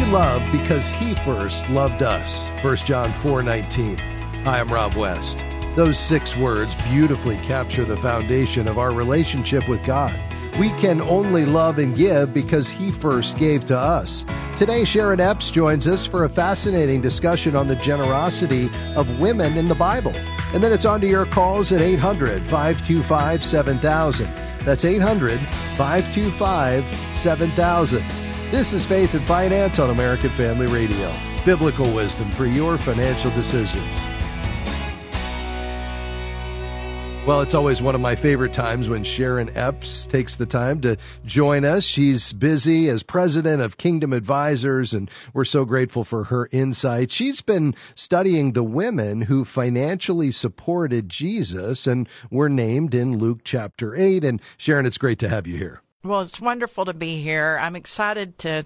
love because he first loved us. 1 John 4:19. Hi, I'm Rob West. Those 6 words beautifully capture the foundation of our relationship with God. We can only love and give because he first gave to us. Today, Sharon Epps joins us for a fascinating discussion on the generosity of women in the Bible. And then it's on to your calls at 800-525-7000. That's 800-525-7000. This is Faith and Finance on American Family Radio. Biblical wisdom for your financial decisions. Well, it's always one of my favorite times when Sharon Epps takes the time to join us. She's busy as president of Kingdom Advisors, and we're so grateful for her insight. She's been studying the women who financially supported Jesus and were named in Luke chapter 8. And Sharon, it's great to have you here. Well, it's wonderful to be here. I'm excited to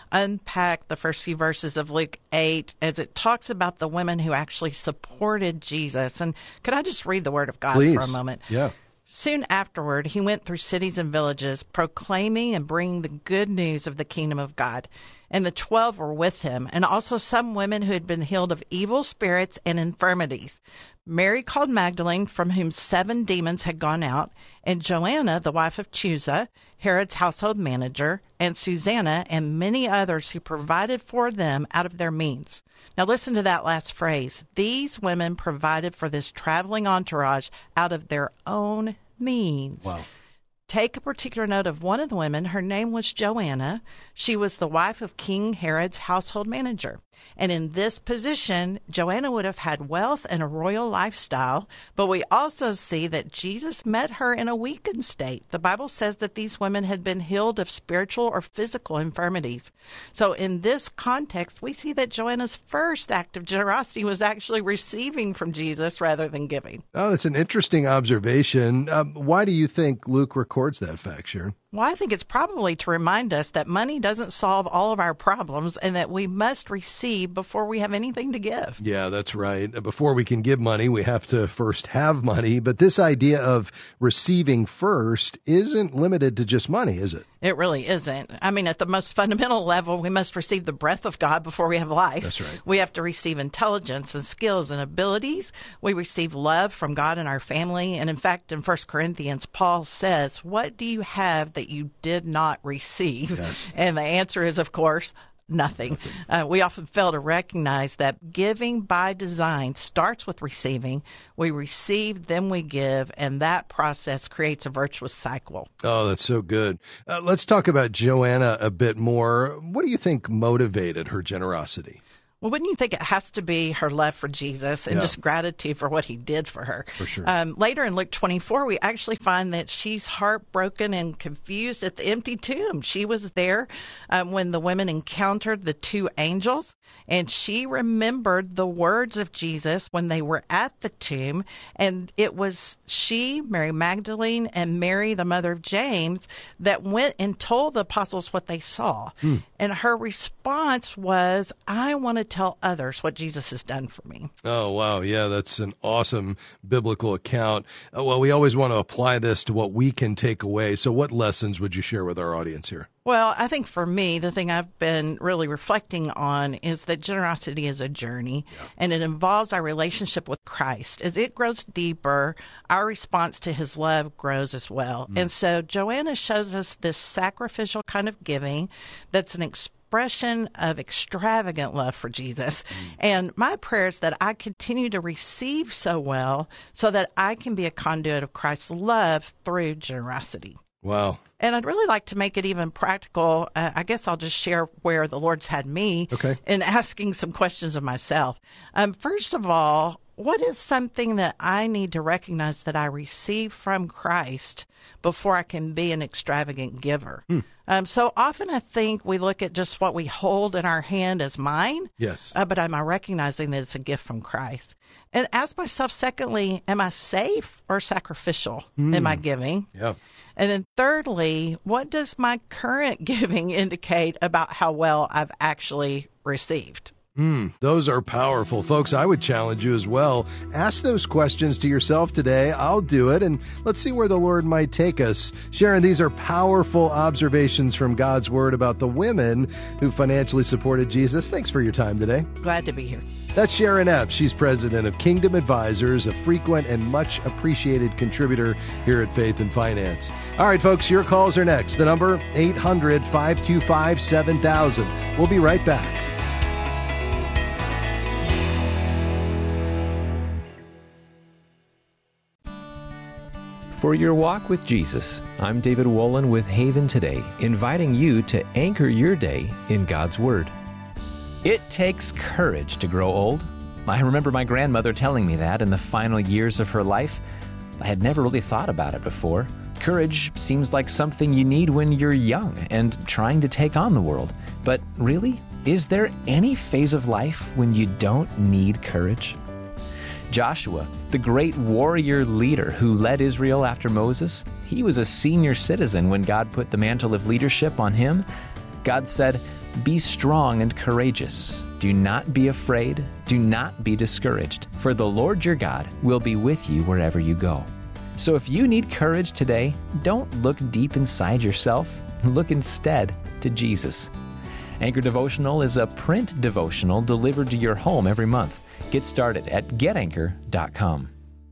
unpack the first few verses of Luke 8 as it talks about the women who actually supported Jesus. And could I just read the word of God Please. for a moment? Yeah. Soon afterward, he went through cities and villages, proclaiming and bringing the good news of the kingdom of God. And the 12 were with him, and also some women who had been healed of evil spirits and infirmities. Mary called Magdalene, from whom 7 demons had gone out, and Joanna, the wife of Chuza, Herod's household manager, and Susanna, and many others who provided for them out of their means. Now listen to that last phrase. These women provided for this traveling entourage out of their own means. Wow. Take a particular note of one of the women. Her name was Joanna. She was the wife of King Herod's household manager. And in this position, Joanna would have had wealth and a royal lifestyle, but we also see that Jesus met her in a weakened state. The Bible says that these women had been healed of spiritual or physical infirmities. So in this context, we see that Joanna's first act of generosity was actually receiving from Jesus rather than giving. Oh, that's an interesting observation. Why do you think Luke records that fact, Sharon? Well, I think it's probably to remind us that money doesn't solve all of our problems and that we must receive before we have anything to give. Yeah, that's right. Before we can give money, we have to first have money. But this idea of receiving first isn't limited to just money, is it? It really isn't. I mean, at the most fundamental level, we must receive the breath of God before we have life. That's right. We have to receive intelligence and skills and abilities. We receive love from God and our family. And in fact, in 1 Corinthians, Paul says, what do you have that you did not receive? Yes. And the answer is, of course, nothing. We often fail to recognize that giving by design starts with receiving. We receive, then we give, and that process creates a virtuous cycle. Oh, that's so good. Let's talk about Joanna a bit more. What do you think motivated her generosity? Well, wouldn't you think it has to be her love for Jesus and just gratitude for what he did for her? For sure. Later in Luke 24, we actually find that she's heartbroken and confused at the empty tomb. She was there when the women encountered the 2 angels, and she remembered the words of Jesus when they were at the tomb. And it was she, Mary Magdalene, and Mary, the mother of James, that went and told the apostles what they saw. And her response was, I want to tell others what Jesus has done for me. Oh, wow. Yeah, that's an awesome biblical account. Well, we always want to apply this to what we can take away. So what lessons would you share with our audience here? Well, I think for me, the thing I've been really reflecting on is that generosity is a journey, and it involves our relationship with Christ. As it grows deeper, our response to his love grows as well. And so Joanna shows us this sacrificial kind of giving that's an expression of extravagant love for Jesus. And my prayer is that I continue to receive so well so that I can be a conduit of Christ's love through generosity. Wow. And I'd really like to make it even practical. I guess I'll just share where the Lord's had me in asking some questions of myself. First of all, what is something that I need to recognize that I receive from Christ before I can be an extravagant giver? So often I think we look at just what we hold in our hand as mine. Yes. But am I recognizing that it's a gift from Christ? And ask myself, secondly, am I safe or sacrificial in my giving? Yeah. And then thirdly, what does my current giving indicate about how well I've actually received? Those are powerful, folks. I would challenge you as well. Ask those questions to yourself today. I'll do it, and let's see where the Lord might take us. Sharon, these are powerful observations from God's Word about the women who financially supported Jesus. Thanks for your time today. Glad to be here. That's Sharon Epps. She's president of Kingdom Advisors, a frequent and much appreciated contributor here at Faith and Finance. All right, folks, your calls are next. The number, 800-525-7000. We'll be right back. For your walk with Jesus, I'm David Wolin with Haven Today, inviting you to anchor your day in God's Word. It takes courage to grow old. I remember my grandmother telling me that in the final years of her life. I had never really thought about it before. Courage seems like something you need when you're young and trying to take on the world. But really, is there any phase of life when you don't need courage? Joshua, the great warrior leader who led Israel after Moses, he was a senior citizen when God put the mantle of leadership on him. God said, "Be strong and courageous. Do not be afraid. Do not be discouraged, for the Lord your God will be with you wherever you go." So if you need courage today, don't look deep inside yourself. Look instead to Jesus. Anchor Devotional is a print devotional delivered to your home every month. Get started at getanchor.com.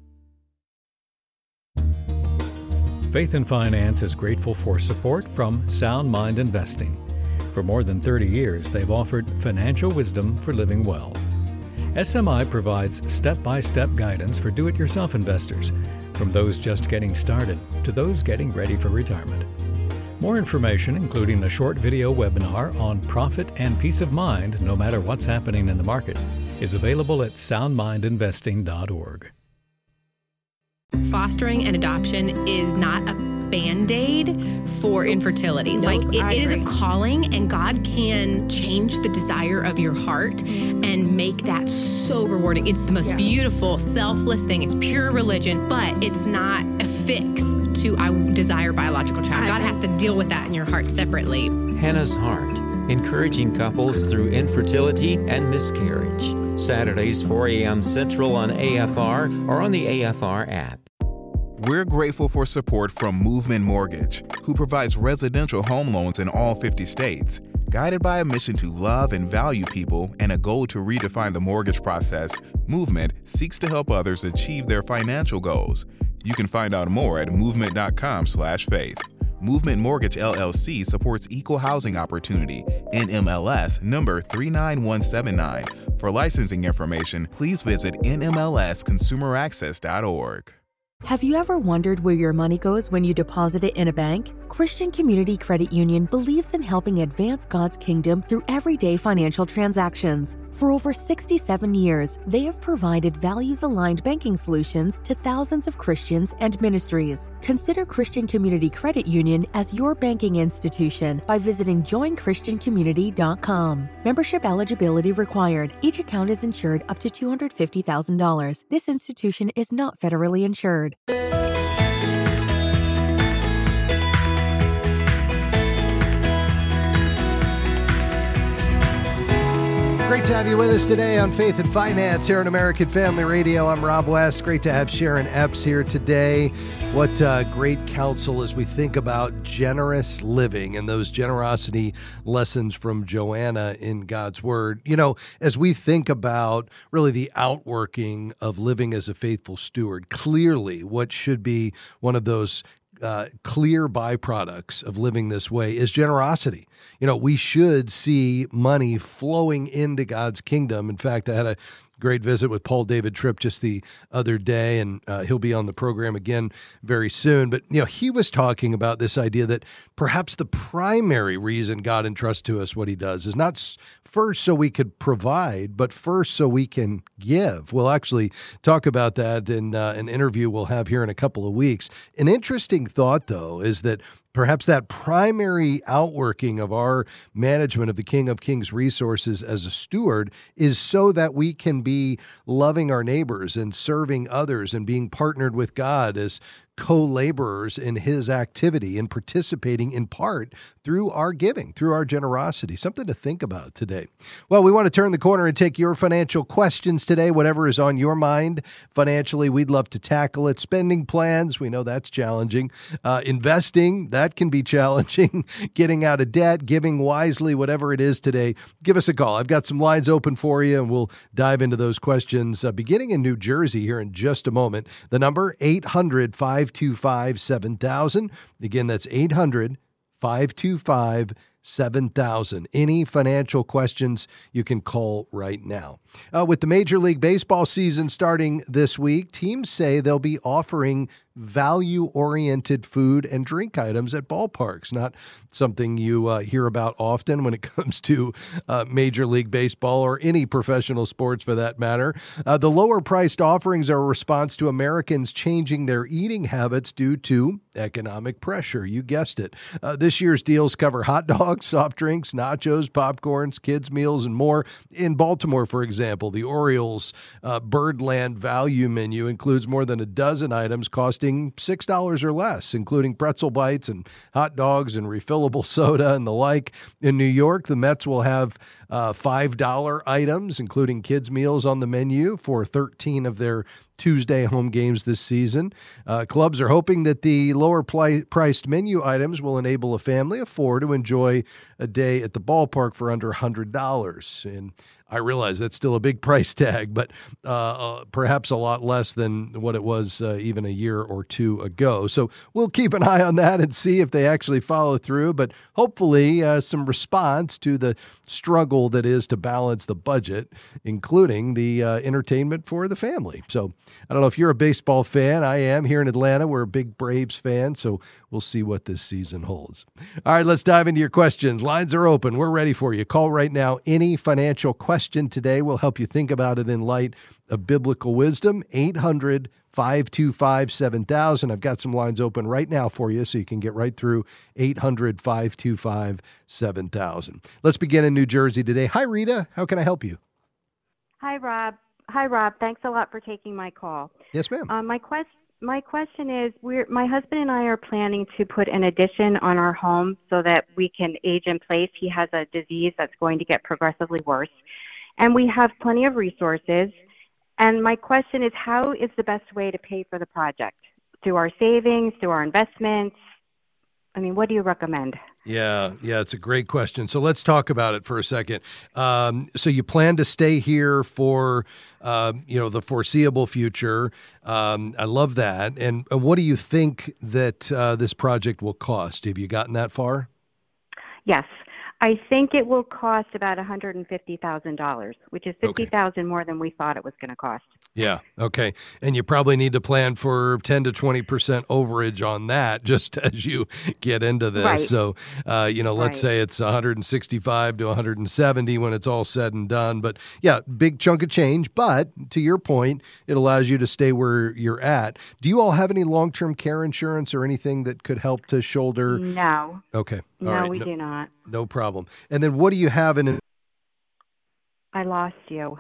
Faith and Finance is grateful for support from Sound Mind Investing. For more than 30 years, they've offered financial wisdom for living well. SMI provides step-by-step guidance for do-it-yourself investors, from those just getting started to those getting ready for retirement. More information, including a short video webinar on profit and peace of mind no matter what's happening in the market, is available at soundmindinvesting.org. Fostering and adoption is not a Band-Aid for infertility. It is a calling, and God can change the desire of your heart and make that so rewarding. It's the most beautiful, selfless thing. It's pure religion, but it's not a fix to I desire biological child. God has to deal with that in your heart separately. Hannah's Heart, encouraging couples through infertility and miscarriage. Saturdays, 4 a.m. Central on AFR or on the AFR app. We're grateful for support from Movement Mortgage, who provides residential home loans in all 50 states. Guided by a mission to love and value people and a goal to redefine the mortgage process, Movement seeks to help others achieve their financial goals. You can find out more at movement.com/faith. Movement Mortgage LLC supports equal housing opportunity, NMLS number 39179. For licensing information, please visit nmlsconsumeraccess.org. Have you ever wondered where your money goes when you deposit it in a bank? Christian Community Credit Union believes in helping advance God's kingdom through everyday financial transactions. For over 67 years, they have provided values-aligned banking solutions to thousands of Christians and ministries. Consider Christian Community Credit Union as your banking institution by visiting joinchristiancommunity.com. Membership eligibility required. Each account is insured up to $250,000. This institution is not federally insured. Great to have you with us today on Faith and Finance here on American Family Radio. I'm Rob West. Great to have Sharon Epps here today. What great counsel as we think about generous living and those generosity lessons from Joanna in God's Word. You know, as we think about really the outworking of living as a faithful steward, clearly what should be one of those clear byproducts of living this way is generosity. You know, we should see money flowing into God's kingdom. In fact, I had a great visit with Paul David Tripp just the other day, and he'll be on the program again very soon. But, you know, he was talking about this idea that perhaps the primary reason God entrusts to us what he does is not first so we could provide, but first so we can give. We'll actually talk about that in an interview we'll have here in a couple of weeks. An interesting thought, though, is that perhaps that primary outworking of our management of the King of Kings resources as a steward is so that we can be loving our neighbors and serving others and being partnered with God as co-laborers in his activity and participating in part through our giving, through our generosity. Something to think about today. Well, we want to turn the corner and take your financial questions today. Whatever is on your mind financially, we'd love to tackle it. Spending plans, we know that's challenging. Investing, that can be challenging. Getting out of debt, giving wisely, whatever it is today, give us a call. I've got some lines open for you, and we'll dive into those questions beginning in New Jersey here in just a moment. The number, 800-525-7000. Again, that's 800-525-7000. Any financial questions, you can call right now. With the Major League Baseball season starting this week, teams say they'll be offering value-oriented food and drink items at ballparks. Not something you hear about often when it comes to Major League Baseball or any professional sports for that matter. The lower-priced offerings are a response to Americans changing their eating habits due to economic pressure. You guessed it. This year's deals cover hot dogs, soft drinks, nachos, popcorns, kids' meals, and more. In Baltimore, for example, the Orioles Birdland Value Menu includes more than a dozen items costing $6 or less, including pretzel bites and hot dogs and refillable soda and the like. In New York, the Mets will have $5 items, including kids' meals on the menu for 13 of their Tuesday home games this season. Clubs are hoping that the lower-priced menu items will enable a family of four to enjoy a day at the ballpark for under $100. And I realize that's still a big price tag, but perhaps a lot less than what it was even a year or two ago. So we'll keep an eye on that and see if they actually follow through. But hopefully some response to the struggle that is to balance the budget, including the entertainment for the family. So I don't know if you're a baseball fan. I am. Here in Atlanta, we're a big Braves fan, so we'll see what this season holds. All right, let's dive into your questions. Lines are open. We're ready for you. Call right now. Any financial question today will help you think about it in light of biblical wisdom. 800-525-7000. I've got some lines open right now for you, so you can get right through 800-525-7000. Let's begin in New Jersey today. Hi, Rita. How can I help you? Hi, Rob. Thanks a lot for taking my call. Yes, ma'am. My question is, my husband and I are planning to put an addition on our home so that we can age in place. He has a disease that's going to get progressively worse, and we have plenty of resources. And my question is, how is the best way to pay for the project? Through our savings, through our investments? I mean, what do you recommend? Yeah, it's a great question. So let's talk about it for a second. So you plan to stay here for, the foreseeable future. I love that. And what do you think that this project will cost? Have you gotten that far? Yes. I think it will cost about $150,000, which is $50,000 more than we thought it was going to cost. Yeah. Okay. And you probably need to plan for 10 to 20% overage on that just as you get into this. Right. So, let's say it's 165 to 170 when it's all said and done. But yeah, big chunk of change. But to your point, it allows you to stay where you're at. Do you all have any long-term care insurance or anything that could help to shoulder? No. Okay. No, all right. we do not. No problem. And then what do you have in? I lost you.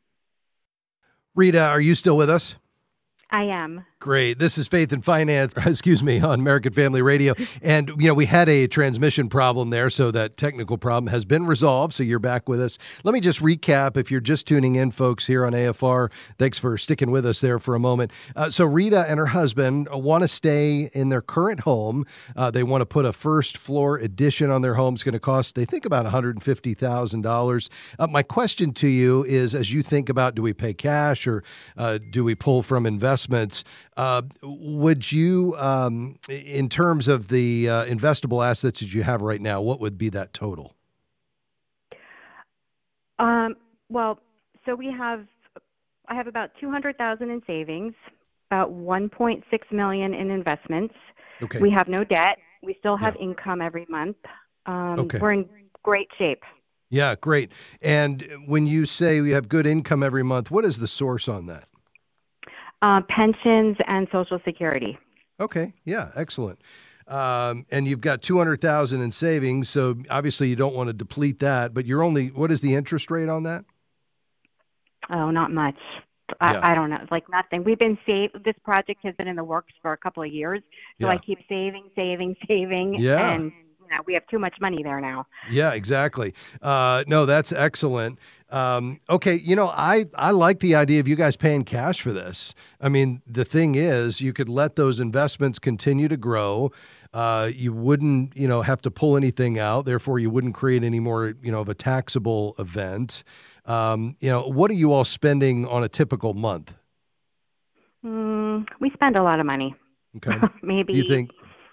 Rita, are you still with us? I am. Great. This is Faith and Finance, on American Family Radio. And, we had a transmission problem there, so that technical problem has been resolved, so you're back with us. Let me just recap if you're just tuning in, folks, here on AFR. Thanks for sticking with us there for a moment. So Rita and her husband want to stay in their current home. They want to put a first-floor addition on their home. It's going to cost, they think, about $150,000. My question to you is, as you think about, do we pay cash or do we pull from investments, would you, in terms of the investable assets that you have right now, what would be that total? Well, so I have about $200,000 in savings, about $1.6 million in investments. Okay. We have no debt. We still have income every month. We're in great shape. Yeah, great. And when you say we have good income every month, what is the source on that? Pensions and Social Security. Okay. Yeah. Excellent. And you've got $200,000 in savings, so obviously you don't want to deplete that. But what is the interest rate on that? Oh, not much. I don't know, like nothing. We've been this project has been in the works for a couple of years. So I keep saving. Yeah. And we have too much money there now. Yeah, exactly. No, that's excellent. Okay, I like the idea of you guys paying cash for this. I mean, the thing is, you could let those investments continue to grow. You wouldn't, have to pull anything out. Therefore, you wouldn't create any more, of a taxable event. What are you all spending on a typical month? We spend a lot of money. Okay. Maybe you think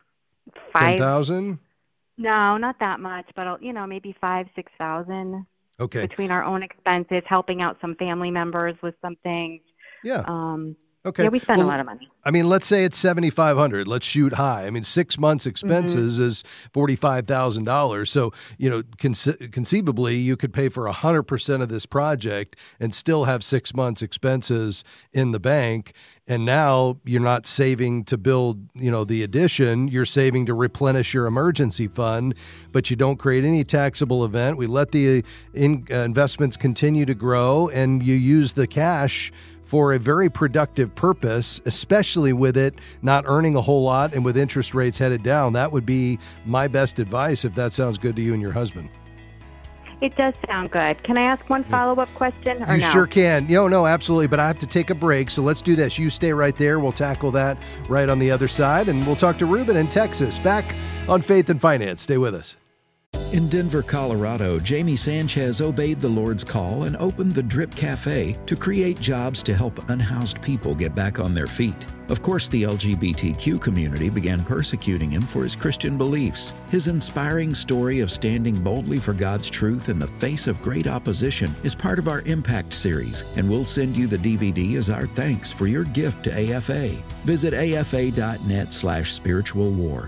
10,000? No, not that much, but maybe 5,000-6,000. Okay. Between our own expenses, helping out some family members with some things. Yeah. Okay. Yeah, we spend a lot of money. I mean, let's say it's $7,500. Let's shoot high. I mean, 6 months expenses is $45,000. So, conceivably, you could pay for 100% of this project and still have 6 months expenses in the bank. And now you're not saving to build, the addition. You're saving to replenish your emergency fund, but you don't create any taxable event. We let the investments continue to grow, and you use the cash for a very productive purpose, especially with it not earning a whole lot and with interest rates headed down. That would be my best advice if that sounds good to you and your husband. It does sound good. Can I ask one follow-up question or no? You sure can. No, absolutely. But I have to take a break, so let's do this. You stay right there. We'll tackle that right on the other side, and we'll talk to Ruben in Texas. Back on Faith and Finance. Stay with us. In Denver, Colorado, Jamie Sanchez obeyed the Lord's call and opened the Drip Cafe to create jobs to help unhoused people get back on their feet. Of course, the LGBTQ community began persecuting him for his Christian beliefs. His inspiring story of standing boldly for God's truth in the face of great opposition is part of our Impact series, and we'll send you the DVD as our thanks for your gift to AFA. Visit afa.net/spiritual war.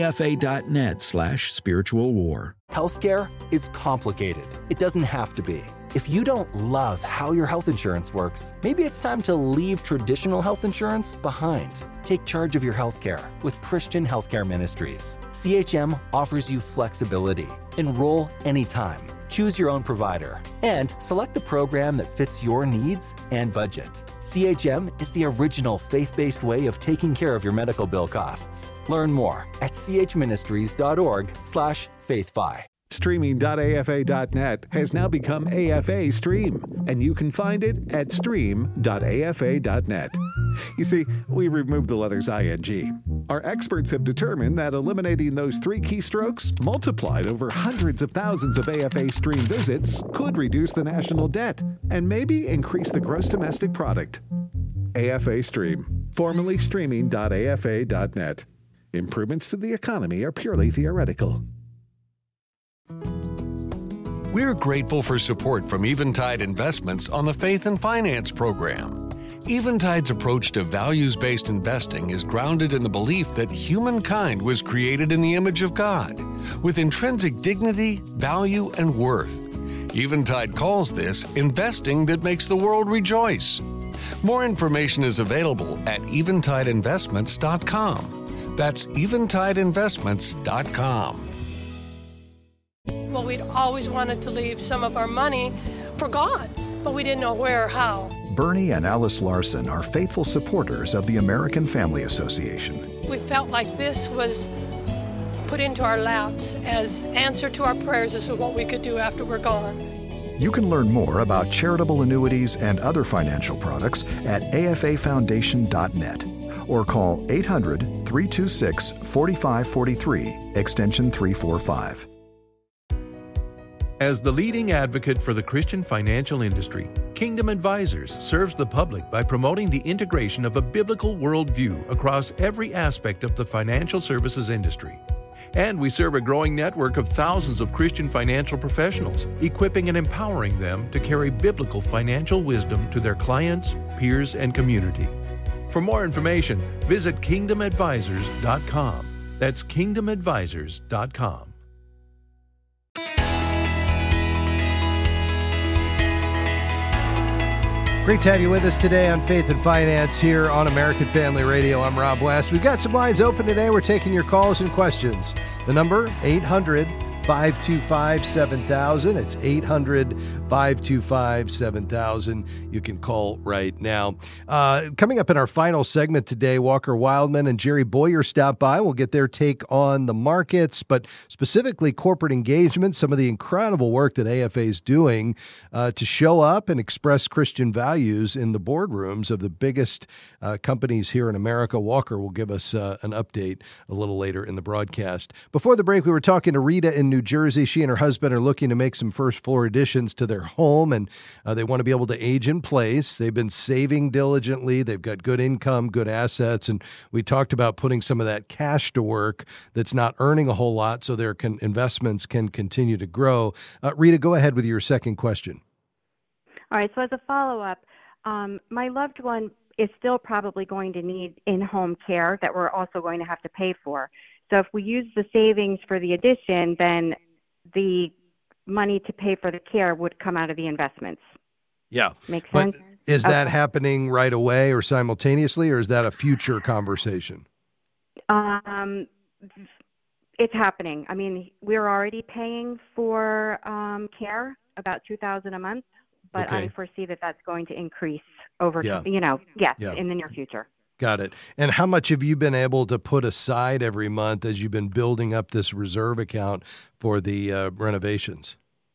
afa.net/spiritual war. Healthcare is complicated. It doesn't have to be. If you don't love how your health insurance works, maybe it's time to leave traditional health insurance behind. Take charge of your healthcare with Christian Healthcare Ministries. CHM offers you flexibility. Enroll anytime. Choose your own provider and select the program that fits your needs and budget. CHM is the original faith-based way of taking care of your medical bill costs. Learn more at chministries.org/faithfi. Streaming.afa.net has now become AFA Stream, and you can find it at stream.afa.net. You see, we removed the letters ing. Our experts have determined that eliminating those 3 keystrokes, multiplied over hundreds of thousands of AFA Stream visits, could reduce the national debt and maybe increase the gross domestic product. AFA Stream, formerly streaming.afa.net. Improvements to the economy are purely theoretical. We're grateful for support from Eventide Investments on the Faith and Finance program. Eventide's approach to values-based investing is grounded in the belief that humankind was created in the image of God, with intrinsic dignity, value, and worth. Eventide calls this investing that makes the world rejoice. More information is available at eventideinvestments.com. That's eventideinvestments.com. Well, we'd always wanted to leave some of our money for God, but we didn't know where or how. Bernie and Alice Larson are faithful supporters of the American Family Association. We felt like this was put into our laps as answer to our prayers as to what we could do after we're gone. You can learn more about charitable annuities and other financial products at afafoundation.net or call 800-326-4543, extension 345. As the leading advocate for the Christian financial industry, Kingdom Advisors serves the public by promoting the integration of a biblical worldview across every aspect of the financial services industry. And we serve a growing network of thousands of Christian financial professionals, equipping and empowering them to carry biblical financial wisdom to their clients, peers, and community. For more information, visit kingdomadvisors.com. That's kingdomadvisors.com. Great to have you with us today on Faith and Finance here on American Family Radio. I'm Rob West. We've got some lines open today. We're taking your calls and questions. The number, 800-585-8367, 800-525-7000. It's 800-525-7000. You can call right now. Coming up in our final segment today, Walker Wildman and Jerry Boyer stop by. We'll get their take on the markets, but specifically corporate engagement, some of the incredible work that AFA is doing to show up and express Christian values in the boardrooms of the biggest companies here in America. Walker will give us an update a little later in the broadcast. Before the break, we were talking to Rita in New Jersey. She and her husband are looking to make some first floor additions to their home, and they want to be able to age in place. They've been saving diligently. They've got good income, good assets, and we talked about putting some of that cash to work that's not earning a whole lot so their investments can continue to grow. Rita, go ahead with your second question. All right, so as a follow-up, my loved one is still probably going to need in-home care that we're also going to have to pay for. So if we use the savings for the addition, then the money to pay for the care would come out of the investments. Yeah. Make sense? But is that happening right away or simultaneously, or is that a future conversation? It's happening. I mean, we're already paying for care, about $2,000 a month, but Okay. I foresee that that's going to increase over, Yeah. in the near future. Got it. And how much have you been able to put aside every month as you've been building up this reserve account for the renovations?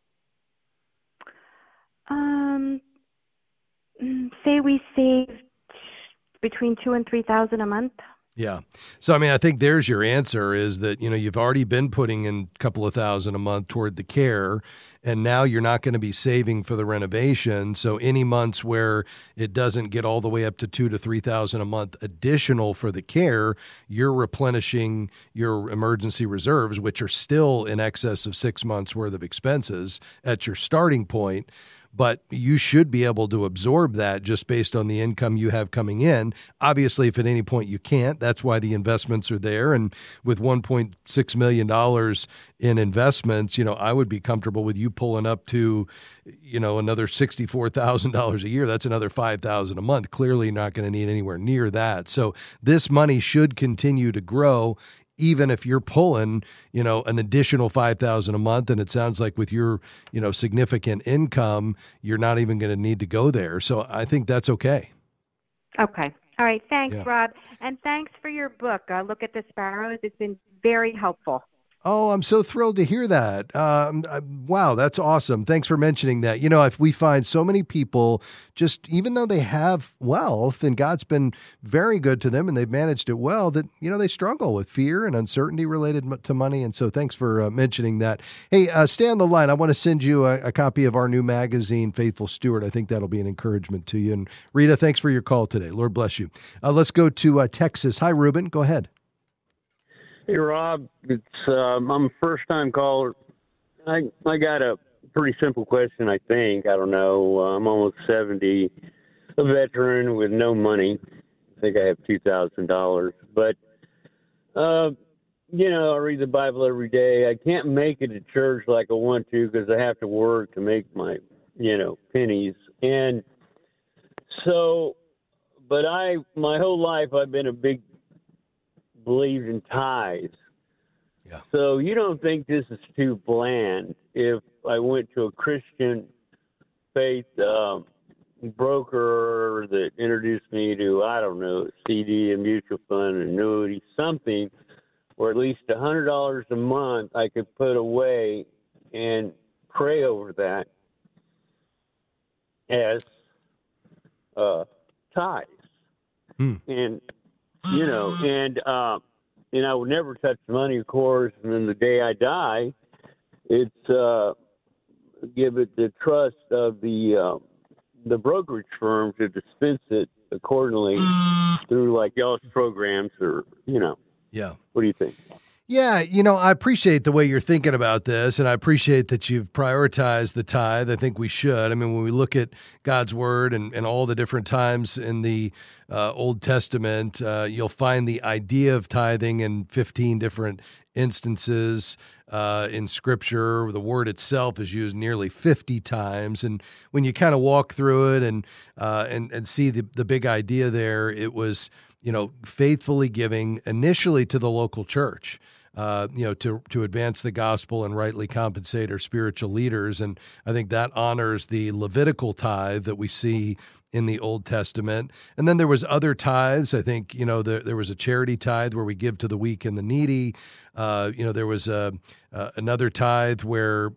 Say we saved between $2,000 and $3,000 a month. Yeah. So, I mean, I think there's your answer is that, you've already been putting in a couple of thousand a month toward the care, and now you're not going to be saving for the renovation. So any months where it doesn't get all the way up to $2,000 to $3,000 a month additional for the care, you're replenishing your emergency reserves, which are still in excess of 6 months worth of expenses at your starting point. But you should be able to absorb that just based on the income you have coming in. Obviously, if at any point you can't, that's why the investments are there. And with $1.6 million in investments, I would be comfortable with you pulling up to, another $64,000 a year. That's another $5,000 a month. Clearly not going to need anywhere near that. So this money should continue to grow, even if you're pulling, an additional $5,000 a month. And it sounds like with your, significant income, you're not even going to need to go there. So I think that's okay. Okay. All right. Thanks, Yeah. Rob. And thanks for your book, Look at the Sparrows. It's been very helpful. Oh, I'm so thrilled to hear that. Wow, that's awesome. Thanks for mentioning that. If we find so many people, just even though they have wealth and God's been very good to them and they've managed it well, that, they struggle with fear and uncertainty related to money. And so thanks for mentioning that. Hey, stay on the line. I want to send you a copy of our new magazine, Faithful Steward. I think that'll be an encouragement to you. And Rita, thanks for your call today. Lord bless you. Let's go to Texas. Hi, Ruben. Go ahead. Hey, Rob, I'm a first-time caller. I got a pretty simple question, I think. I don't know. I'm almost 70, a veteran with no money. I think I have $2,000. But, I read the Bible every day. I can't make it to church like I want to because I have to work to make my, pennies. And so, but my whole life I've been a big believes in tithes. Yeah. So you don't think this is too bland if I went to a Christian faith broker that introduced me to, I don't know, CD, a mutual fund, an annuity, something, or at least $100 a month I could put away and pray over that as tithes. And I would never touch money, of course. And then the day I die, it's give it the trust of the brokerage firm to dispense it accordingly through like y'all's programs or, Yeah. What do you think? Yeah, I appreciate the way you're thinking about this, and I appreciate that you've prioritized the tithe. I think we should. I mean, when we look at God's Word and all the different times in the Old Testament, you'll find the idea of tithing in 15 different instances in Scripture. The word itself is used nearly 50 times, and when you kind of walk through it and see the big idea there, it was faithfully giving initially to the local church. to advance the gospel and rightly compensate our spiritual leaders. And I think that honors the Levitical tithe that we see in the Old Testament. And then there was other tithes. I think, there was a charity tithe where we give to the weak and the needy. There was another tithe where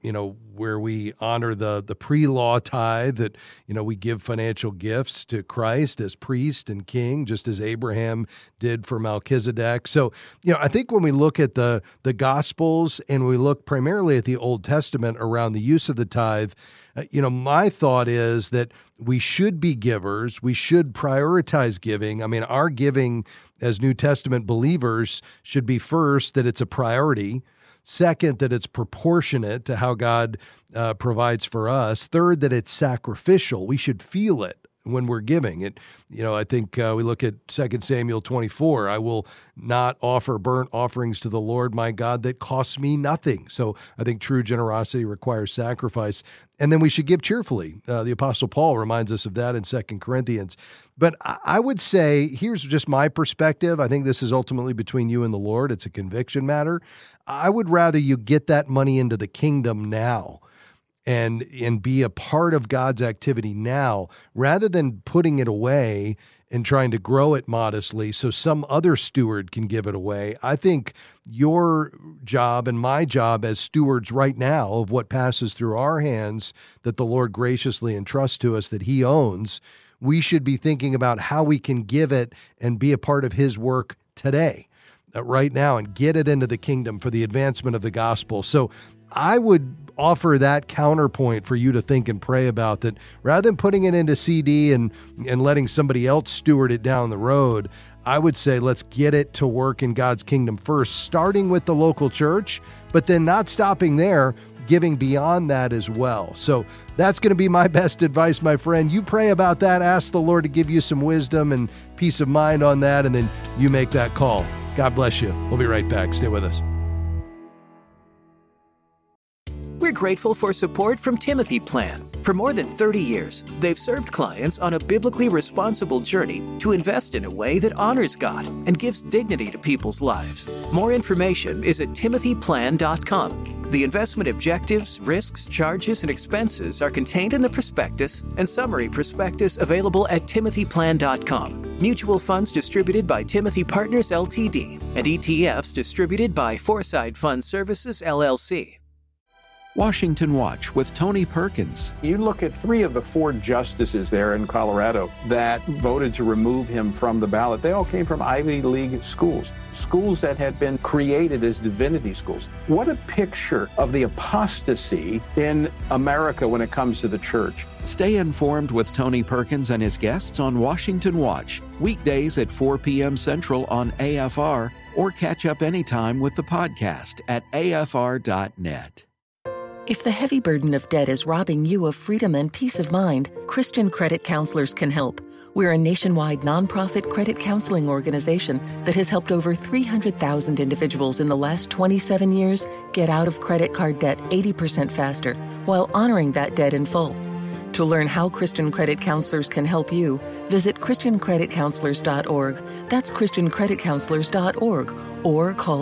we honor the pre-law tithe, that, we give financial gifts to Christ as priest and king, just as Abraham did for Melchizedek. So, I think when we look at the Gospels and we look primarily at the Old Testament around the use of the tithe, my thought is that we should be givers. We should prioritize giving. I mean, our giving as New Testament believers should be, first, that it's a priority. Second, that it's proportionate to how God provides for us. Third, that it's sacrificial. We should feel it when we're giving it. I think we look at 2 Samuel 24. I will not offer burnt offerings to the Lord my God that costs me nothing. So I think true generosity requires sacrifice. And then we should give cheerfully. The Apostle Paul reminds us of that in 2 Corinthians. But I would say, here's just my perspective. I think this is ultimately between you and the Lord. It's a conviction matter. I would rather you get that money into the kingdom now and be a part of God's activity now, rather than putting it away and trying to grow it modestly so some other steward can give it away. I think your job and my job as stewards right now of what passes through our hands that the Lord graciously entrusts to us, that He owns, we should be thinking about how we can give it and be a part of His work today, right now, and get it into the kingdom for the advancement of the gospel. So I would offer that counterpoint for you to think and pray about, that rather than putting it into CD and letting somebody else steward it down the road, I would say let's get it to work in God's kingdom first, starting with the local church, but then not stopping there, giving beyond that as well. So that's going to be my best advice, my friend. You pray about that, ask the Lord to give you some wisdom and peace of mind on that, and then you make that call. God bless you. We'll be right back. Stay with us. We're grateful for support from Timothy Plan. For more than 30 years, they've served clients on a biblically responsible journey to invest in a way that honors God and gives dignity to people's lives. More information is at timothyplan.com. The investment objectives, risks, charges, and expenses are contained in the prospectus and summary prospectus available at timothyplan.com. Mutual funds distributed by Timothy Partners Ltd. and ETFs distributed by Foreside Fund Services LLC. Washington Watch with Tony Perkins. You look at 3 of the 4 justices there in Colorado that voted to remove him from the ballot. They all came from Ivy League schools that had been created as divinity schools. What a picture of the apostasy in America when it comes to the church. Stay informed with Tony Perkins and his guests on Washington Watch, weekdays at 4 p.m. Central on AFR, or catch up anytime with the podcast at afr.net. If the heavy burden of debt is robbing you of freedom and peace of mind, Christian Credit Counselors can help. We're a nationwide nonprofit credit counseling organization that has helped over 300,000 individuals in the last 27 years get out of credit card debt 80% faster while honoring that debt in full. To learn how Christian Credit Counselors can help you, visit ChristianCreditCounselors.org. That's ChristianCreditCounselors.org, or call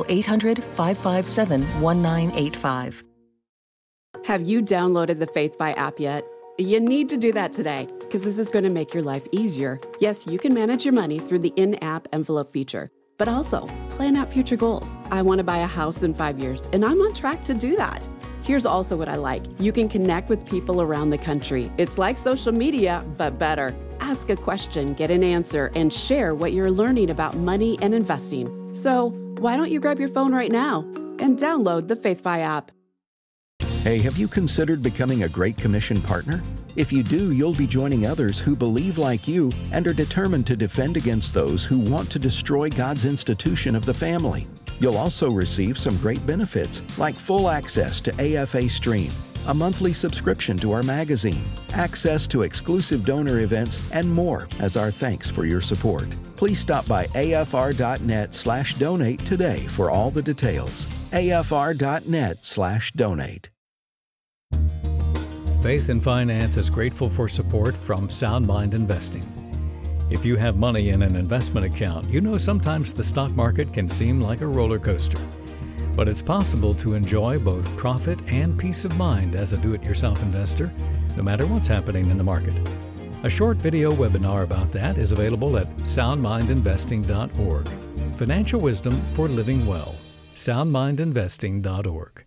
800-557-1985. Have you downloaded the FaithFi app yet? You need to do that today, because this is going to make your life easier. Yes, you can manage your money through the in-app envelope feature, but also plan out future goals. I want to buy a house in 5 years, and I'm on track to do that. Here's also what I like. You can connect with people around the country. It's like social media, but better. Ask a question, get an answer, and share what you're learning about money and investing. So why don't you grab your phone right now and download the FaithFi app? Hey, have you considered becoming a Great Commission partner? If you do, you'll be joining others who believe like you and are determined to defend against those who want to destroy God's institution of the family. You'll also receive some great benefits, like full access to AFA Stream, a monthly subscription to our magazine, access to exclusive donor events, and more as our thanks for your support. Please stop by afr.net/donate today for all the details. afr.net/donate. Faith and Finance is grateful for support from Sound Mind Investing. If you have money in an investment account, you know sometimes the stock market can seem like a roller coaster. But it's possible to enjoy both profit and peace of mind as a do-it-yourself investor, no matter what's happening in the market. A short video webinar about that is available at soundmindinvesting.org. Financial wisdom for living well. soundmindinvesting.org.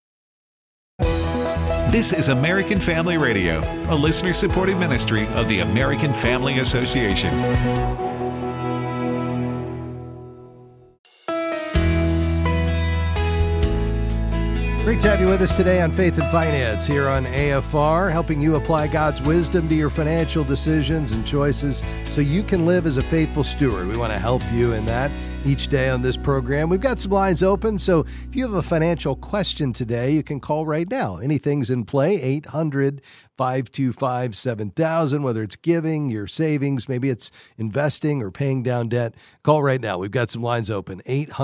This is American Family Radio, a listener-supported ministry of the American Family Association. Great to have you with us today on Faith and Finance here on AFR, helping you apply God's wisdom to your financial decisions and choices so you can live as a faithful steward. We want to help you in that each day on this program. We've got some lines open, so if you have a financial question today, you can call right now. Anything's in play, 800-525-7000, whether it's giving, your savings, maybe it's investing or paying down debt. Call right now. We've got some lines open,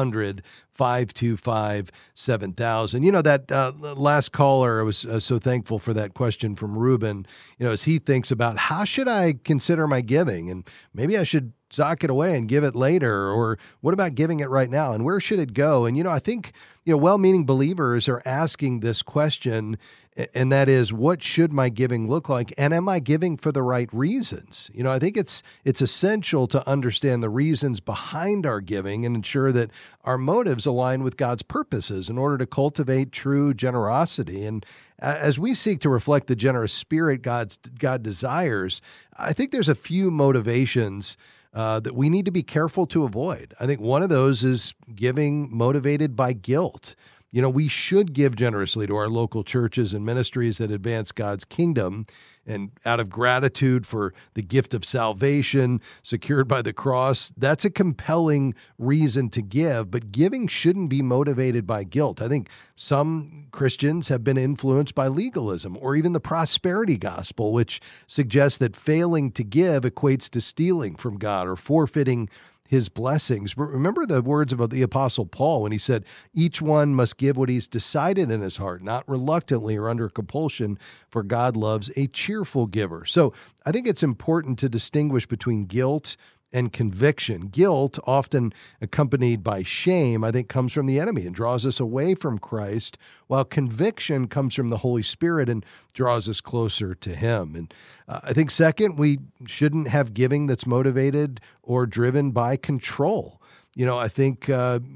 800-525-7000. You know, that last caller, I was so thankful for that question from Ruben, you know, as he thinks about how should I consider my giving, and maybe I should sock it away and give it later, or what about giving it right now, and where should it go? And, you know, I think, you know, well-meaning believers are asking this question, and that is, what should my giving look like? And am I giving for the right reasons? You know, I think it's essential to understand the reasons behind our giving and ensure that our motives align with God's purposes in order to cultivate true generosity. And as we seek to reflect the generous spirit God desires, I think there's a few motivations that we need to be careful to avoid. I think one of those is giving motivated by guilt. You know, we should give generously to our local churches and ministries that advance God's kingdom, and out of gratitude for the gift of salvation secured by the cross. That's a compelling reason to give, but giving shouldn't be motivated by guilt. I think some Christians have been influenced by legalism or even the prosperity gospel, which suggests that failing to give equates to stealing from God or forfeiting his blessings. Remember the words of the Apostle Paul when he said, each one must give what he's decided in his heart, not reluctantly or under compulsion, for God loves a cheerful giver. So I think it's important to distinguish between guilt and conviction. Guilt, often accompanied by shame, I think comes from the enemy and draws us away from Christ, while conviction comes from the Holy Spirit and draws us closer to him. And I think second, we shouldn't have giving that's motivated or driven by control. You know, I think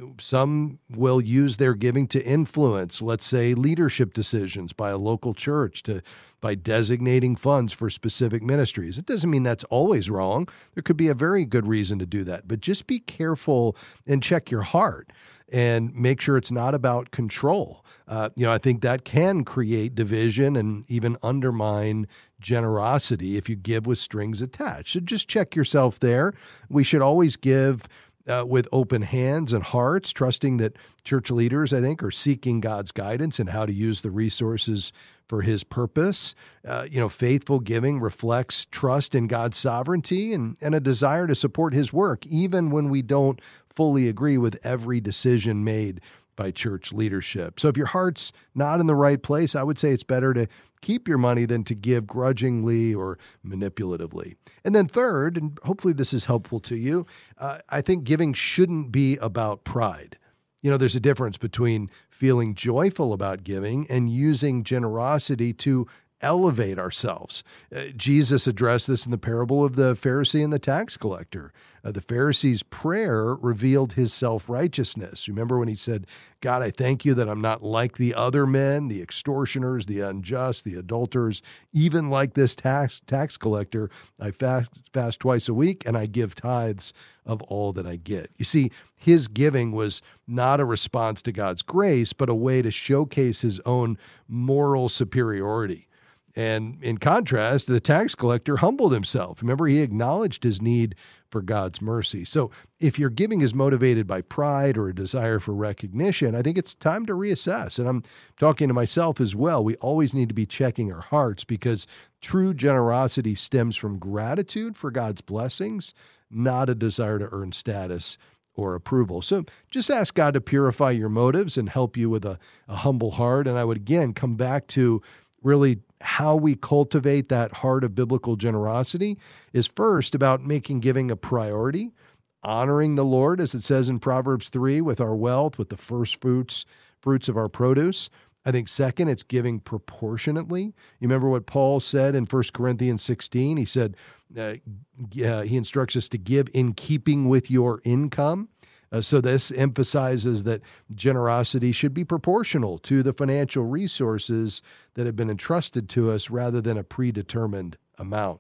some will use their giving to influence, let's say, leadership decisions by a local church, by designating funds for specific ministries. It doesn't mean that's always wrong. There could be a very good reason to do that, but just be careful and check your heart and make sure it's not about control. You know, I think that can create division and even undermine generosity if you give with strings attached. So just check yourself there. We should always give with open hands and hearts, trusting that church leaders, I think, are seeking God's guidance and how to use the resources for his purpose. You know, faithful giving reflects trust in God's sovereignty and a desire to support his work, even when we don't fully agree with every decision made by church leadership. So if your heart's not in the right place, I would say it's better to keep your money than to give grudgingly or manipulatively. And then third, and hopefully this is helpful to you, I think giving shouldn't be about pride. You know, there's a difference between feeling joyful about giving and using generosity to elevate ourselves. Jesus addressed this in the parable of the Pharisee and the tax collector. The Pharisee's prayer revealed his self-righteousness. Remember when he said, God, I thank you that I'm not like the other men, the extortioners, the unjust, the adulterers, even like this tax collector. I fast twice a week and I give tithes of all that I get. You see, his giving was not a response to God's grace, but a way to showcase his own moral superiority. And in contrast, the tax collector humbled himself. Remember, he acknowledged his need for God's mercy. So if your giving is motivated by pride or a desire for recognition, I think it's time to reassess. And I'm talking to myself as well. We always need to be checking our hearts, because true generosity stems from gratitude for God's blessings, not a desire to earn status or approval. So just ask God to purify your motives and help you with a humble heart. And I would again come back to really how we cultivate that heart of biblical generosity is first about making giving a priority, honoring the Lord, as it says in Proverbs 3, with our wealth, with the first fruits of our produce. I think second, it's giving proportionately. You remember what Paul said in 1 Corinthians 16? He said, he instructs us to give in keeping with your income. So this emphasizes that generosity should be proportional to the financial resources that have been entrusted to us rather than a predetermined amount.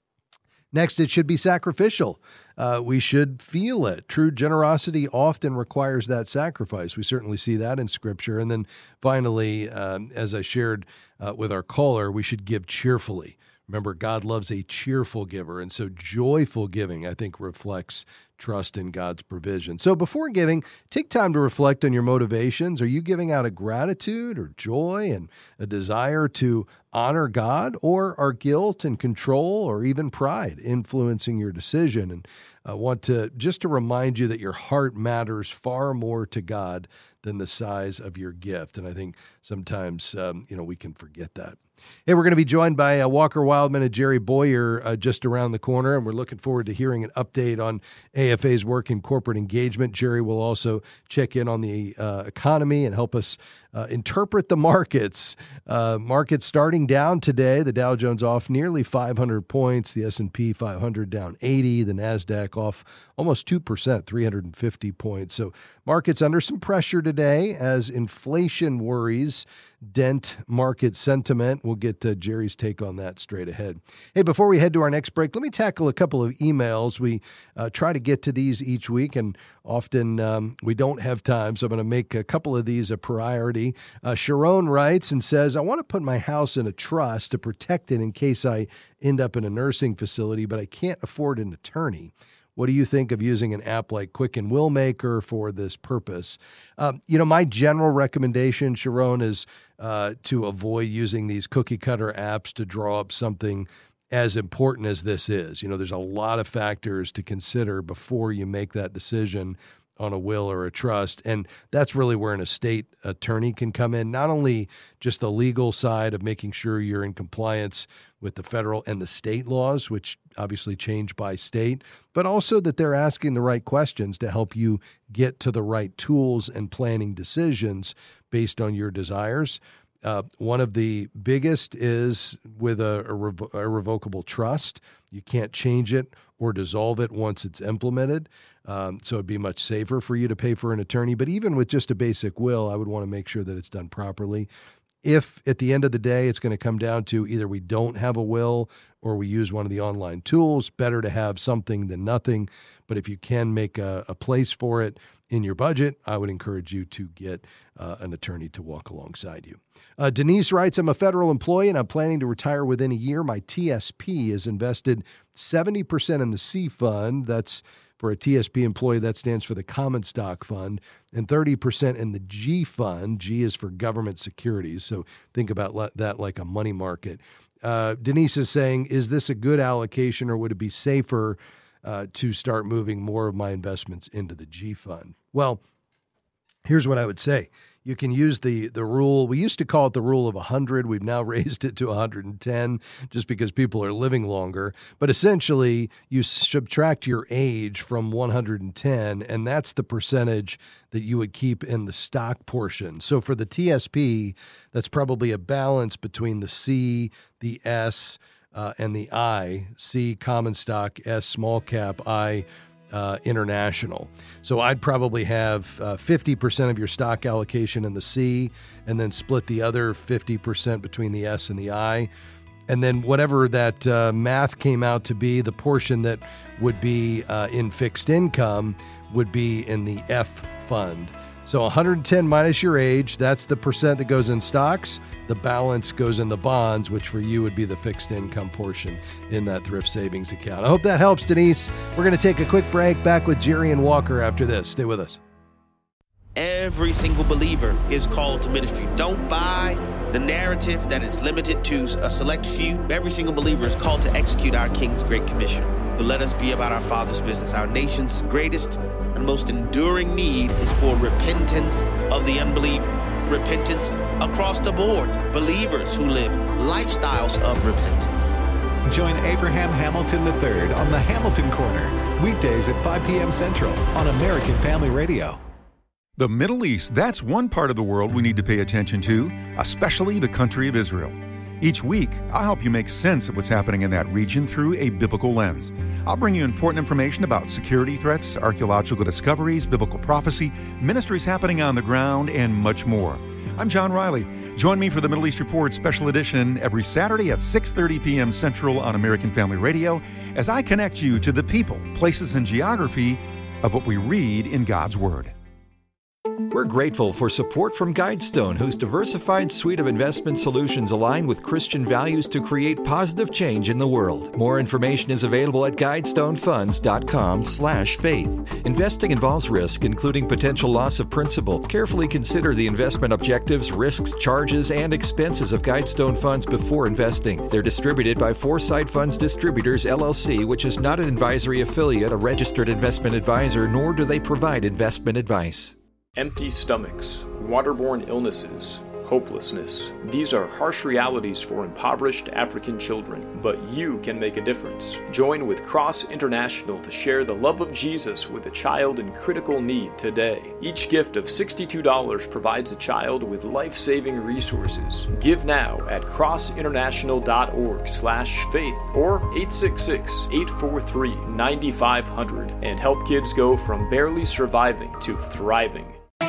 Next, it should be sacrificial. We should feel it. True generosity often requires that sacrifice. We certainly see that in Scripture. And then finally, as I shared with our caller, we should give cheerfully. Remember, God loves a cheerful giver, and so joyful giving, I think, reflects trust in God's provision. So before giving, take time to reflect on your motivations. Are you giving out of gratitude or joy and a desire to honor God, or are guilt and control or even pride influencing your decision? And I want to remind you that your heart matters far more to God than the size of your gift. And I think sometimes, we can forget that. Hey, we're going to be joined by Walker Wildman and Jerry Boyer just around the corner, and we're looking forward to hearing an update on AFA's work in corporate engagement. Jerry will also check in on the economy and help us interpret the markets. Markets starting down today. The Dow Jones off nearly 500 points. The S&P 500 down 80. The NASDAQ off almost 2%, 350 points. So markets under some pressure today as inflation worries dent market sentiment. We'll get Jerry's take on that straight ahead. Hey, before we head to our next break, let me tackle a couple of emails. We try to get to these each week, and often we don't have time, so I'm going to make a couple of these a priority. Sharon writes and says, I want to put my house in a trust to protect it in case I end up in a nursing facility, but I can't afford an attorney. What do you think of using an app like Quicken Will Maker for this purpose? My general recommendation, Sharon, is to avoid using these cookie cutter apps to draw up something as important as this is. There's a lot of factors to consider before you make that decision on a will or a trust. And that's really where an estate attorney can come in, not only just the legal side of making sure you're in compliance with the federal and the state laws, which obviously change by state, but also that they're asking the right questions to help you get to the right tools and planning decisions based on your desires. One of the biggest is with a irrevocable trust. You can't change it or dissolve it once it's implemented. So it'd be much safer for you to pay for an attorney. But even with just a basic will, I would want to make sure that it's done properly. If at the end of the day, it's going to come down to either we don't have a will or we use one of the online tools, better to have something than nothing. But if you can make a place for it in your budget, I would encourage you to get an attorney to walk alongside you. Denise writes, I'm a federal employee and I'm planning to retire within a year. My TSP is invested 70% in the C fund. That's for a TSP employee, that stands for the Common Stock Fund, and 30% in the G Fund. G is for government securities, so think about that like a money market. Denise is saying, is this a good allocation, or would it be safer to start moving more of my investments into the G Fund? Well, here's what I would say. You can use the rule. We used to call it the rule of 100. We've now raised it to 110 just because people are living longer. But essentially, you subtract your age from 110, and that's the percentage that you would keep in the stock portion. So for the TSP, that's probably a balance between the C, the S, and the I. C, common stock, S, small cap, I, international. So I'd probably have 50% of your stock allocation in the C, and then split the other 50% between the S and the I. And then whatever that math came out to be, the portion that would be in fixed income would be in the F fund. So 110 minus your age, that's the percent that goes in stocks. The balance goes in the bonds, which for you would be the fixed income portion in that thrift savings account. I hope that helps, Denise. We're going to take a quick break. Back with Jerry and Walker after this. Stay with us. Every single believer is called to ministry. Don't buy the narrative that is limited to a select few. Every single believer is called to execute our King's Great Commission. So let us be about our Father's business. Our nation's greatest and most enduring need is for repentance of the unbeliever. Repentance across the board. Believers who live lifestyles of repentance. Join Abraham Hamilton III on the Hamilton Corner Weekdays at 5 p.m. Central on American Family Radio. The Middle East, that's one part of the world we need to pay attention to, especially the country of Israel. Each week, I'll help you make sense of what's happening in that region through a biblical lens. I'll bring you important information about security threats, archaeological discoveries, biblical prophecy, ministries happening on the ground, and much more. I'm John Riley. Join me for the Middle East Report Special Edition every Saturday at 6:30 p.m. Central on American Family Radio as I connect you to the people, places, and geography of what we read in God's Word. We're grateful for support from Guidestone, whose diversified suite of investment solutions align with Christian values to create positive change in the world. More information is available at guidestonefunds.com/faith. Investing involves risk, including potential loss of principal. Carefully consider the investment objectives, risks, charges, and expenses of Guidestone Funds before investing. They're distributed by Foresight Funds Distributors, LLC, which is not an advisory affiliate, a registered investment advisor, nor do they provide investment advice. Empty stomachs, waterborne illnesses, hopelessness. These are harsh realities for impoverished African children, but you can make a difference. Join with Cross International to share the love of Jesus with a child in critical need today. Each gift of $62 provides a child with life-saving resources. Give now at crossinternational.org/faith or 866-843-9500 and help kids go from barely surviving to thriving.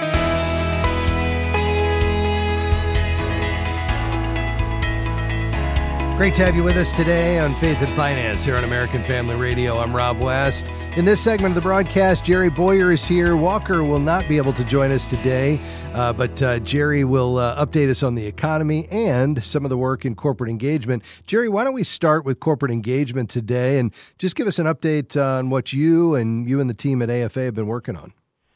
Great to have you with us today on Faith and Finance here on American Family Radio. I'm Rob West. In this segment of the broadcast, Jerry Boyer is here. Walker will not be able to join us today, but Jerry will update us on the economy and some of the work in corporate engagement. Jerry, why don't we start with corporate engagement today and just give us an update on what you and the team at AFA have been working on.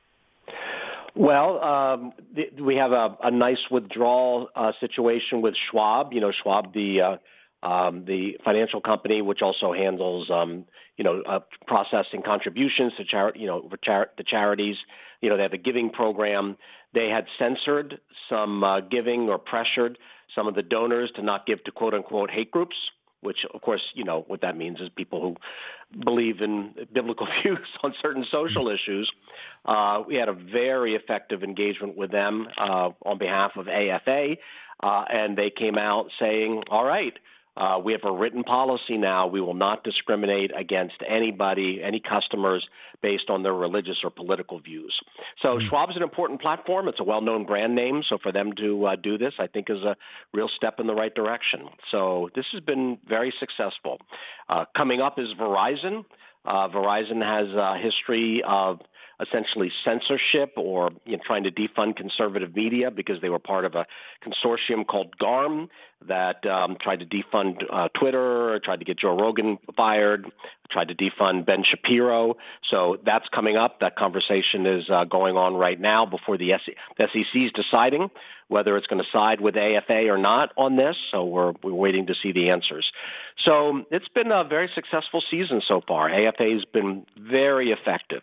Well, we have a nice withdrawal situation with Schwab. You know, Schwab, the financial company, which also handles, processing contributions to the charities. You know, they have a giving program. They had censored some giving or pressured some of the donors to not give to quote unquote hate groups, which of course, you know, what that means is people who believe in biblical views on certain social issues. We had a very effective engagement with them on behalf of AFA, and they came out saying, all right, we have a written policy now. We will not discriminate against anybody, any customers, based on their religious or political views. So Schwab's an important platform. It's a well-known brand name. So for them to do this, I think is a real step in the right direction. So this has been very successful. Coming up is Verizon. Verizon has a history of essentially censorship or trying to defund conservative media because they were part of a consortium called GARM that tried to defund Twitter, tried to get Joe Rogan fired, tried to defund Ben Shapiro. So that's coming up. That conversation is going on right now before the SEC is deciding whether it's going to side with AFA or not on this. So we're waiting to see the answers. So it's been a very successful season so far. AFA has been very effective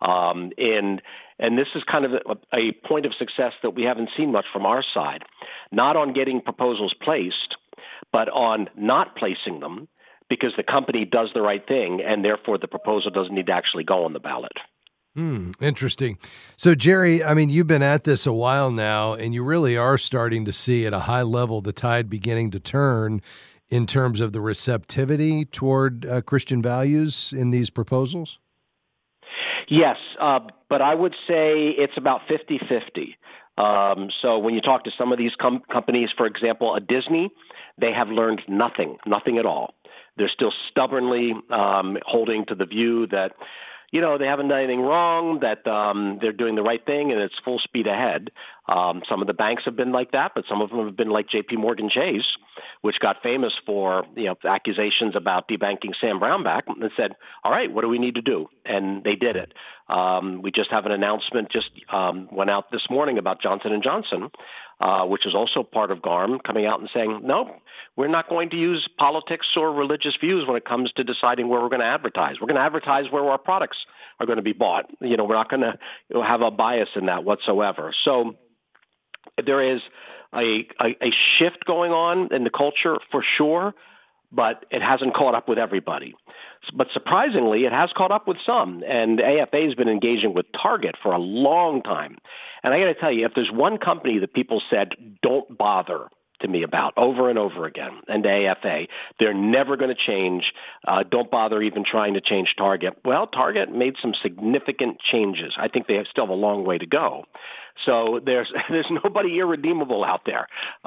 and this is kind of a point of success that we haven't seen much from our side, not on getting proposals placed, but on not placing them because the company does the right thing and therefore the proposal doesn't need to actually go on the ballot. Interesting. So, Jerry, I mean, you've been at this a while now, and you really are starting to see at a high level the tide beginning to turn in terms of the receptivity toward Christian values in these proposals? Yes, but I would say it's about 50-50. So when you talk to some of these companies, for example, a Disney, they have learned nothing at all. They're still stubbornly holding to the view that, you know, they haven't done anything wrong, that they're doing the right thing, and it's full speed ahead. Some of the banks have been like that, but some of them have been like J.P. Morgan Chase, which got famous for, accusations about debanking Sam Brownback, and said, all right, what do we need to do? And they did it. We just have an announcement went out this morning about Johnson & Johnson, which is also part of GARM, coming out and saying, no, we're not going to use politics or religious views when it comes to deciding where we're going to advertise. We're going to advertise where our products are going to be bought. We're not going to have a bias in that whatsoever. So there is a shift going on in the culture for sure, but it hasn't caught up with everybody. But surprisingly, it has caught up with some, and AFA has been engaging with Target for a long time. And I got to tell you, if there's one company that people said, don't bother to me about over and over again, and AFA, they're never going to change. Don't bother even trying to change Target. Well, Target made some significant changes. I think they still have a long way to go. So there's nobody irredeemable out there.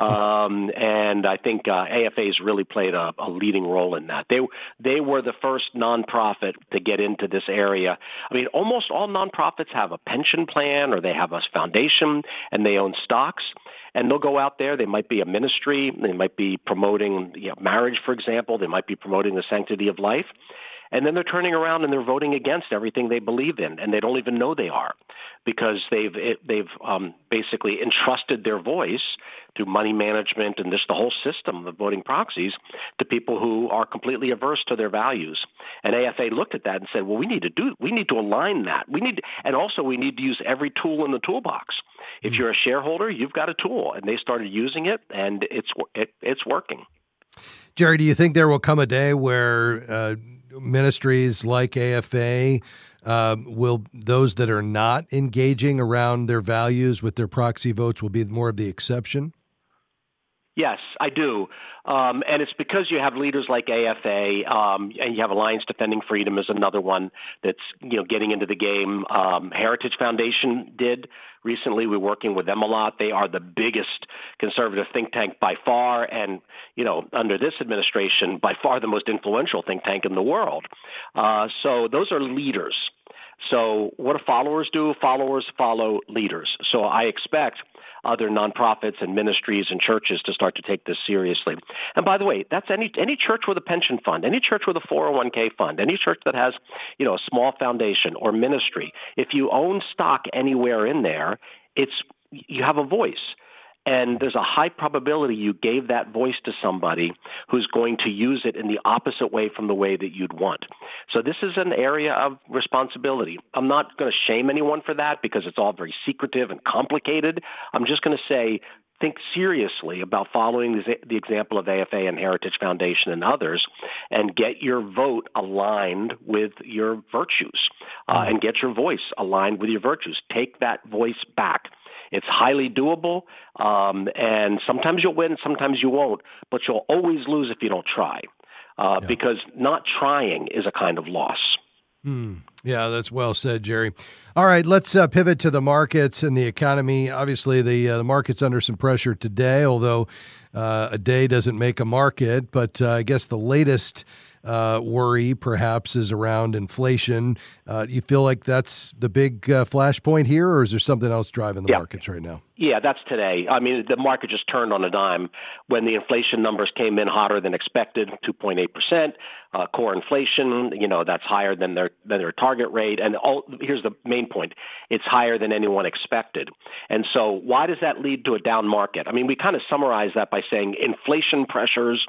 And I think AFA has really played a leading role in that. They were the first nonprofit to get into this area. I mean, almost all nonprofits have a pension plan or they have a foundation and they own stocks. And they'll go out there. They might be a ministry. They might be promoting marriage, for example. They might be promoting the sanctity of life. And then they're turning around and they're voting against everything they believe in, and they don't even know they are, because they've basically entrusted their voice through money management and just the whole system of voting proxies to people who are completely averse to their values. And AFA looked at that and said, well, we need to align that. We need to use every tool in the toolbox. If you're a shareholder, you've got a tool, and they started using it, and it's working. Jerry, do you think there will come a day where ministries like AFA will those that are not engaging around their values with their proxy votes will be more of the exception? Yes, I do. And it's because you have leaders like AFA, and you have Alliance Defending Freedom is another one that's, getting into the game. Heritage Foundation did recently. We're working with them a lot. They are the biggest conservative think tank by far, and, under this administration, by far the most influential think tank in the world. So those are leaders. So what do followers do? Followers follow leaders. So I expect other nonprofits and ministries and churches to start to take this seriously. And by the way, that's any church with a pension fund, any church with a 401k fund, any church that has, a small foundation or ministry. If you own stock anywhere in there, you have a voice. And there's a high probability you gave that voice to somebody who's going to use it in the opposite way from the way that you'd want. So this is an area of responsibility. I'm not going to shame anyone for that because it's all very secretive and complicated. I'm just going to say, think seriously about following the example of AFA and Heritage Foundation and others, and get your vote aligned with your virtues, and get your voice aligned with your virtues. Take that voice back. It's highly doable, and sometimes you'll win, sometimes you won't, but you'll always lose if you don't try, because not trying is a kind of loss. Yeah, that's well said, Jerry. All right, let's pivot to the markets and the economy. Obviously, the market's under some pressure today, although a day doesn't make a market. But I guess the latest worry, perhaps, is around inflation. Do you feel like that's the big flashpoint here, or is there something else driving the markets right now? Yeah, that's today. I mean, the market just turned on a dime when the inflation numbers came in hotter than expected, 2.8%. Core inflation, that's higher than their target rate. And here's the main point. It's higher than anyone expected. And so why does that lead to a down market? I mean, we kind of summarize that by saying inflation pressures,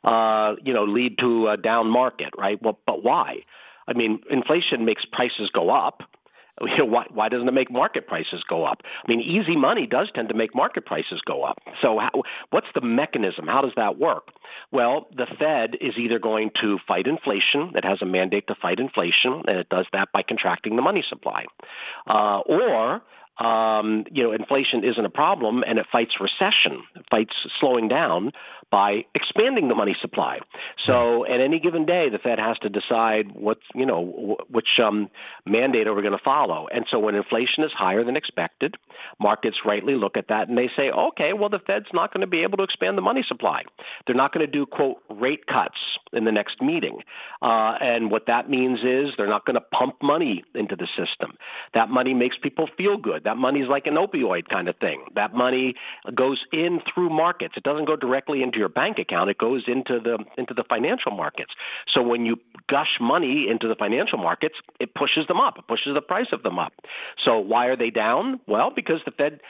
lead to a down market, right? Well, but why? I mean, inflation makes prices go up. Why doesn't it make market prices go up? I mean, easy money does tend to make market prices go up. So what's the mechanism? How does that work? Well, the Fed is either going to fight inflation. It has a mandate to fight inflation, and it does that by contracting the money supply. Or inflation isn't a problem, and it fights recession. It fights slowing down by expanding the money supply. So at any given day, the Fed has to decide which mandate are we going to follow. And so when inflation is higher than expected, markets rightly look at that and they say, okay, well, the Fed's not going to be able to expand the money supply. They're not going to do, quote, rate cuts in the next meeting. And what that means is they're not going to pump money into the system. That money makes people feel good. That money is like an opioid kind of thing. That money goes in through markets. It doesn't go directly into your bank account. It goes into the financial markets. So when you gush money into the financial markets, it pushes them up. It pushes the price of them up. So why are they down? Well, because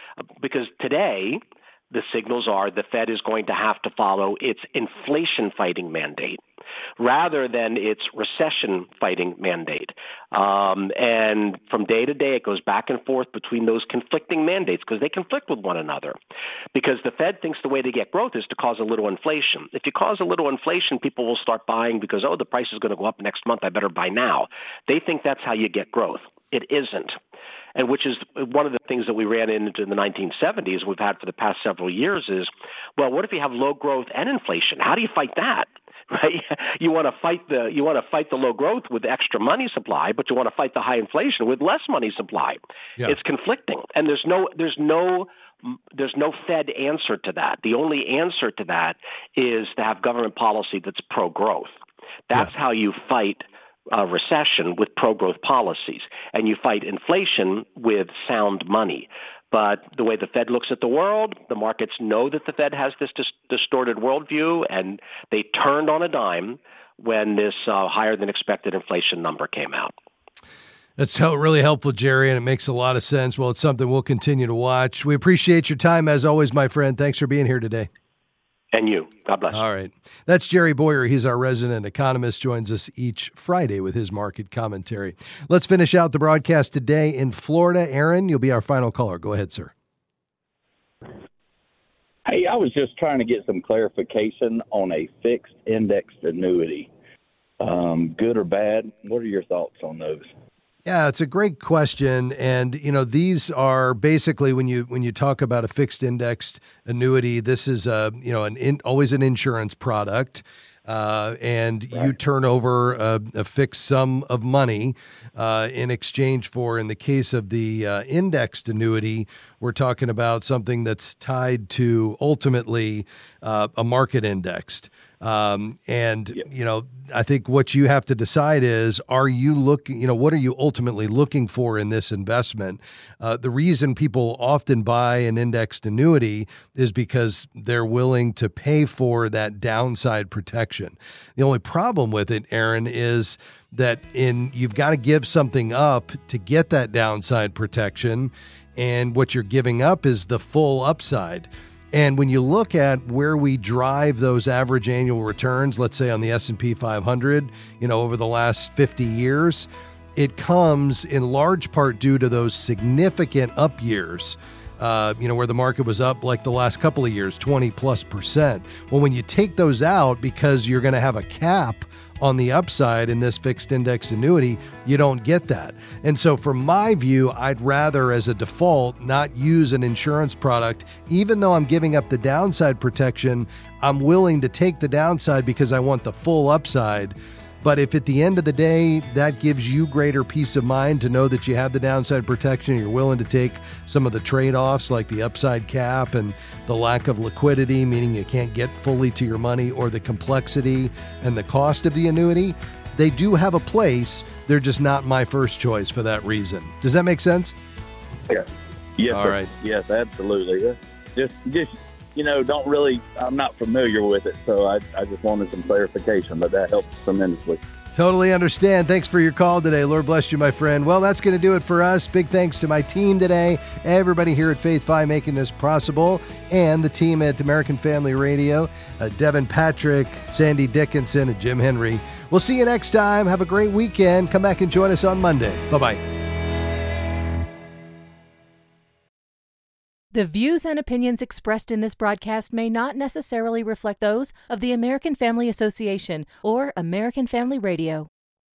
today the signals are the Fed is going to have to follow its inflation fighting mandate. rather than its recession-fighting mandate. And from day to day, it goes back and forth between those conflicting mandates because they conflict with one another. Because the Fed thinks the way to get growth is to cause a little inflation. If you cause a little inflation, people will start buying because, the price is going to go up next month. I better buy now. They think that's how you get growth. It isn't. And which is one of the things that we ran into in the 1970s, we've had for the past several years is, well, what if you have low growth and inflation? How do you fight that? Right? You want to fight the low growth with extra money supply, but you want to fight the high inflation with less money supply. Yeah. It's conflicting, and there's no Fed answer to that. The only answer to that is to have government policy that's pro-growth. That's how you fight recession, with pro-growth policies, and you fight inflation with sound money. But the way the Fed looks at the world, the markets know that the Fed has this distorted worldview, and they turned on a dime when this higher than expected inflation number came out. That's really helpful, Jerry, and it makes a lot of sense. Well, it's something we'll continue to watch. We appreciate your time, as always, my friend. Thanks for being here today. And you. God bless. All right. That's Jerry Bowyer. He's our resident economist, joins us each Friday with his market commentary. Let's finish out the broadcast today in Florida. Aaron, you'll be our final caller. Go ahead, sir. Hey, I was just trying to get some clarification on a fixed indexed annuity. Good or bad? What are your thoughts on those? Yeah, it's a great question. And, these are basically when you talk about a fixed indexed annuity, this is always an insurance product. And you turn over a fixed sum of money in exchange for, in the case of the indexed annuity, we're talking about something that's tied to ultimately a market indexed. I think what you have to decide is, what are you ultimately looking for in this investment? The reason people often buy an indexed annuity is because they're willing to pay for that downside protection. The only problem with it, Aaron, is that you've got to give something up to get that downside protection, and what you're giving up is the full upside. And when you look at where we drive those average annual returns, let's say on the S&P 500, over the last 50 years, it comes in large part due to those significant up years, where the market was up like the last couple of years, 20+%. Well, when you take those out because you're going to have a cap on the upside in this fixed index annuity, you don't get that. And so from my view, I'd rather, as a default, not use an insurance product. Even though I'm giving up the downside protection, I'm willing to take the downside because I want the full upside. But if at the end of the day, that gives you greater peace of mind to know that you have the downside protection, you're willing to take some of the trade-offs like the upside cap and the lack of liquidity, meaning you can't get fully to your money, or the complexity and the cost of the annuity, they do have a place. They're just not my first choice for that reason. Does that make sense? Yeah. Yes. All sir. right. Yes, absolutely. Just don't really, I'm not familiar with it, so I just wanted some clarification, but that helps tremendously. Totally understand. Thanks for your call today. Lord bless you, my friend. Well, that's going to do it for us. Big thanks to my team today, everybody here at Faith Fi making this possible, and the team at American Family Radio, Devin Patrick, Sandy Dickinson, and Jim Henry. We'll see you next time. Have a great weekend. Come back and join us on Monday. Bye-bye. The views and opinions expressed in this broadcast may not necessarily reflect those of the American Family Association or American Family Radio.